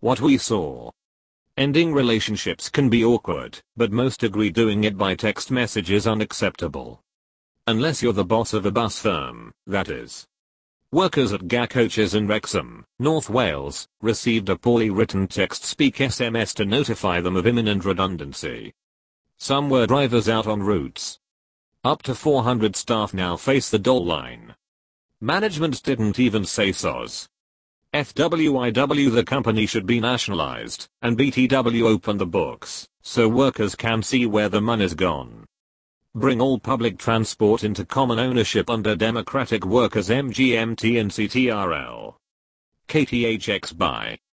what we saw. Ending relationships can be awkward, but most agree doing it by text message is unacceptable. Unless you're the boss of a bus firm, that is. Workers at GA Coaches in Wrexham, North Wales, received a poorly written text-speak SMS to notify them of imminent redundancy. Some were drivers out on routes. Up to 400 staff now face the dole line. Management didn't even say soz. FWIW, the company should be nationalized, and BTW open the books, so workers can see where the money's gone. Bring all public transport into common ownership under Democratic Workers MGMT and CTRL. KTHX by